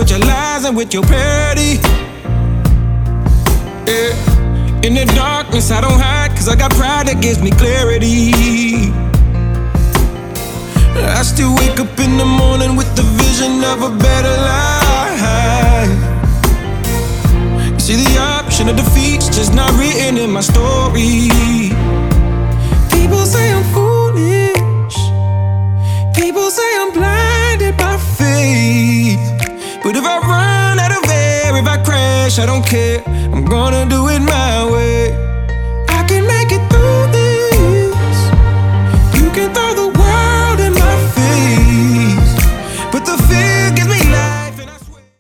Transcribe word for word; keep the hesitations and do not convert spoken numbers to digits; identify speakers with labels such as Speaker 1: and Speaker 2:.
Speaker 1: with your lies and with your parody. Yeah. In the darkness I don't hide, cause I got pride that gives me clarity. I still wake up in the morning with the vision of a better life. You see, the option of defeat's just not written in my story. People say I'm foolish, people say I'm blinded by faith. But if I run out of air, if I crash, I don't care, I'm gonna do it my way. I can make it through this. You can throw the world in my face.